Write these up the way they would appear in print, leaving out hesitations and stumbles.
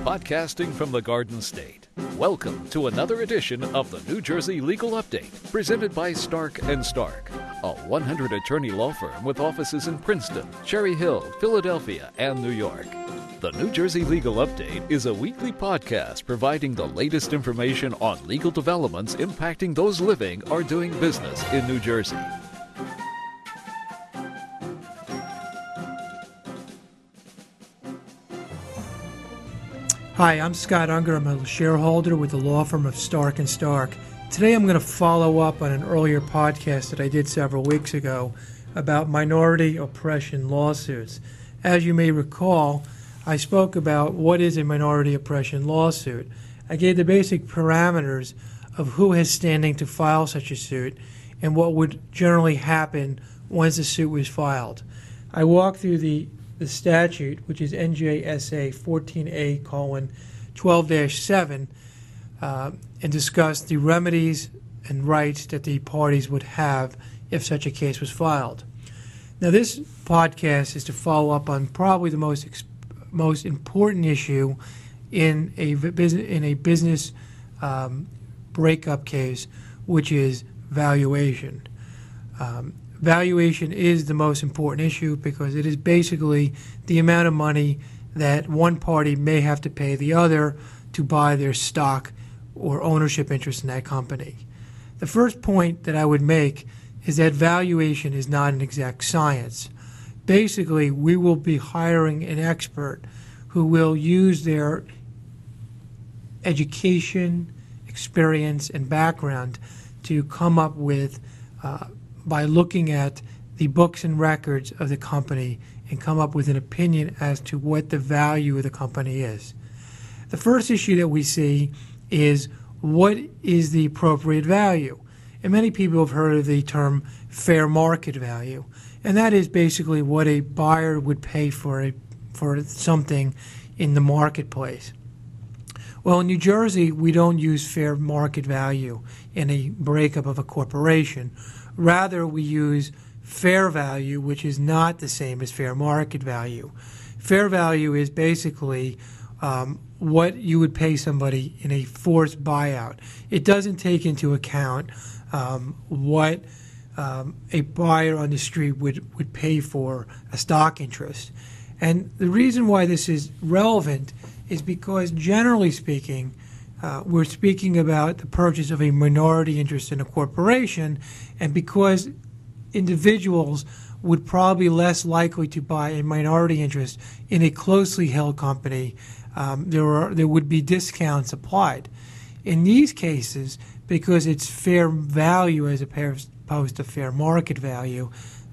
Podcasting from the Garden State. Welcome to another edition of the New Jersey Legal Update, presented by Stark & Stark, a 100-attorney law firm with offices in Princeton, Cherry Hill, Philadelphia, and New York. The New Jersey Legal Update is a weekly podcast providing the latest information on legal developments impacting those living or doing business in New Jersey. Hi, I'm Scott Unger. I'm a shareholder with the law firm of Stark & Stark. Today I'm going to follow up on an earlier podcast that I did several weeks ago about minority oppression lawsuits. As you may recall, I spoke about what is a minority oppression lawsuit. I gave the basic parameters of who has standing to file such a suit and what would generally happen once the suit was filed. I walked through the statute, which is NJSA 14A:12-7, and discussed the remedies and rights that the parties would have if such a case was filed. Now, this podcast is to follow up on probably the most important issue in a business breakup case, which is valuation. Valuation is the most important issue because it is basically the amount of money that one party may have to pay the other to buy their stock or ownership interest in that company. The first point that I would make is that valuation is not an exact science. Basically, we will be hiring an expert who will use their education, experience, and background to come up with by looking at the books and records of the company and come up with an opinion as to what the value of the company is. The first issue that we see is what is the appropriate value? And many people have heard of the term fair market value, and that is basically what a buyer would pay for something in the marketplace. Well, in New Jersey, we don't use fair market value in a breakup of a corporation. Rather, we use fair value, which is not the same as fair market value. Fair value is basically what you would pay somebody in a forced buyout. It doesn't take into account what a buyer on the street would pay for a stock interest. And the reason why this is relevant is because, generally speaking, we're speaking about the purchase of a minority interest in a corporation, and because individuals would probably be less likely to buy a minority interest in a closely held company, there would be discounts applied. In these cases, because it's fair value as opposed to fair market value,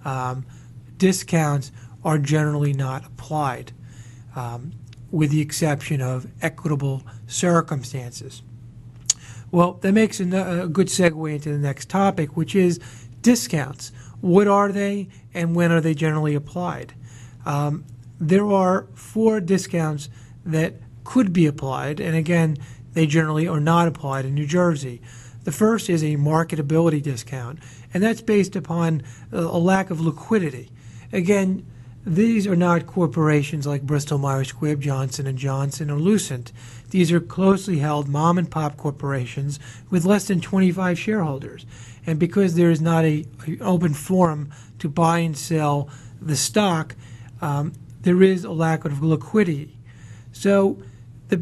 discounts are generally not applied, with the exception of equitable circumstances. Well, that makes a good segue into the next topic, which is discounts. What are they, and when are they generally applied? There are 4 discounts that could be applied, and again, they generally are not applied in New Jersey. The first is a marketability discount, and that's based upon a lack of liquidity. Again, these are not corporations like Bristol Myers Squibb, Johnson & Johnson, or Lucent. These are closely held mom-and-pop corporations with less than 25 shareholders. And because there is not an open forum to buy and sell the stock, there is a lack of liquidity. So the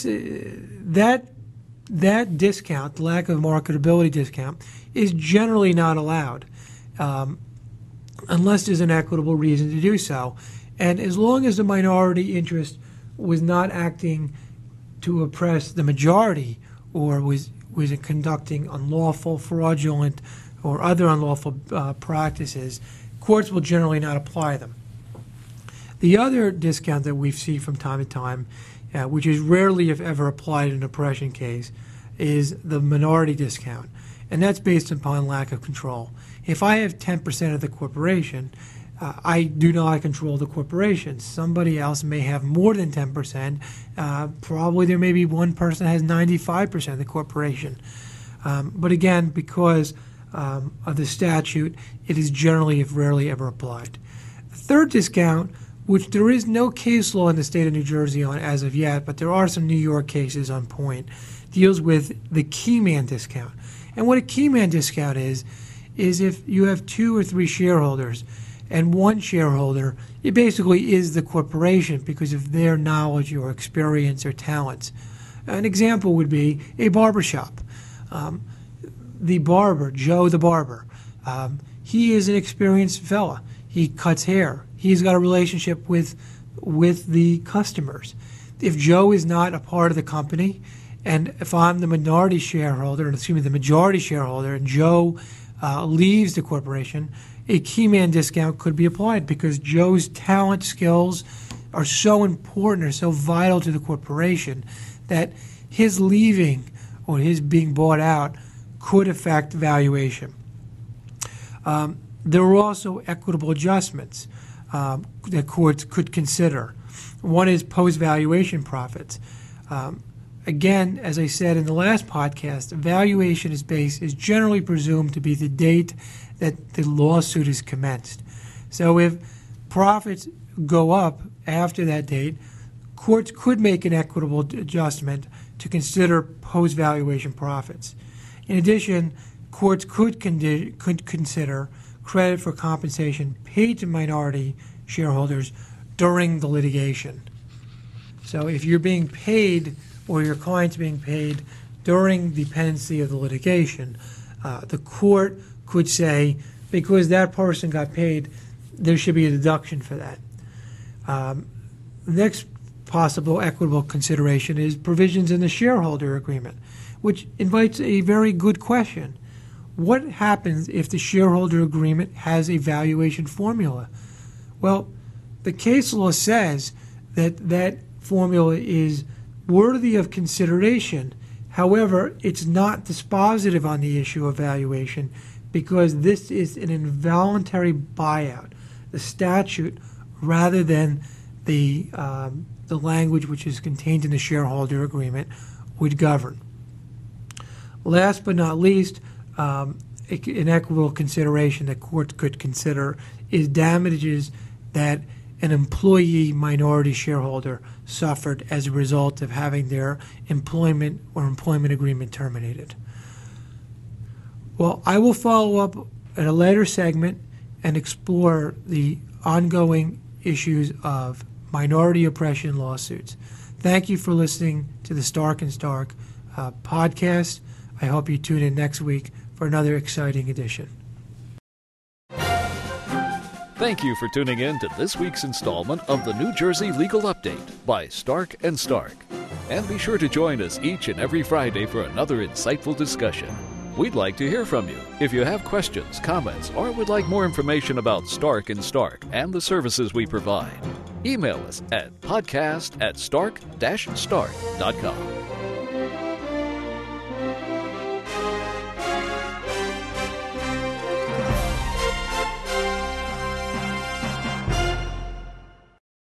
that discount, the lack of marketability discount, is generally not allowed. Unless there's an equitable reason to do so. And as long as the minority interest was not acting to oppress the majority or was conducting unlawful, fraudulent, or other unlawful practices, courts will generally not apply them. The other discount that we see from time to time, which is rarely if ever applied in an oppression case, is the minority discount. And that's based upon lack of control. If I have 10% of the corporation, I do not control the corporation. Somebody else may have more than 10%. Probably there may be one person that has 95% of the corporation. But again, because of the statute, it is generally, if rarely, ever applied. The third discount which there is no case law in the state of New Jersey on as of yet, but there are some New York cases on point, deals with the key man discount. And what a key man discount is if you have 2 or 3 shareholders, and one shareholder, it basically is the corporation because of their knowledge or experience or talents. An example would be a barbershop. The barber, Joe the barber, he is an experienced fella. He cuts hair. He's got a relationship with the customers. If Joe is not a part of the company, and if I'm the majority shareholder, and Joe leaves the corporation, a key man discount could be applied because Joe's talent, skills are so important or so vital to the corporation that his leaving or his being bought out could affect valuation. There are also equitable adjustments that courts could consider. One is post-valuation profits. Again, as I said in the last podcast, valuation is generally presumed to be the date that the lawsuit is commenced. So if profits go up after that date, courts could make an equitable adjustment to consider post-valuation profits. In addition, courts could consider credit for compensation paid to minority shareholders during the litigation. So if you're being paid or your client's being paid during the pendency of the litigation, the court could say, because that person got paid, there should be a deduction for that. Next possible equitable consideration is provisions in the shareholder agreement, which invites a very good question. What happens if the shareholder agreement has a valuation formula? Well, the case law says that that formula is worthy of consideration. However, it's not dispositive on the issue of valuation because this is an involuntary buyout, the statute, rather than the language which is contained in the shareholder agreement would govern. Last but not least, an equitable consideration that courts could consider is damages that an employee minority shareholder suffered as a result of having their employment agreement terminated. Well, I will follow up at a later segment and explore the ongoing issues of minority oppression lawsuits. Thank you for listening to the Stark and Stark podcast. I hope you tune in next week for another exciting edition. Thank you for tuning in to this week's installment of the New Jersey Legal Update by Stark and Stark. And be sure to join us each and every Friday for another insightful discussion. We'd like to hear from you. If you have questions, comments, or would like more information about Stark and Stark and the services we provide, email us at podcast@stark-stark.com.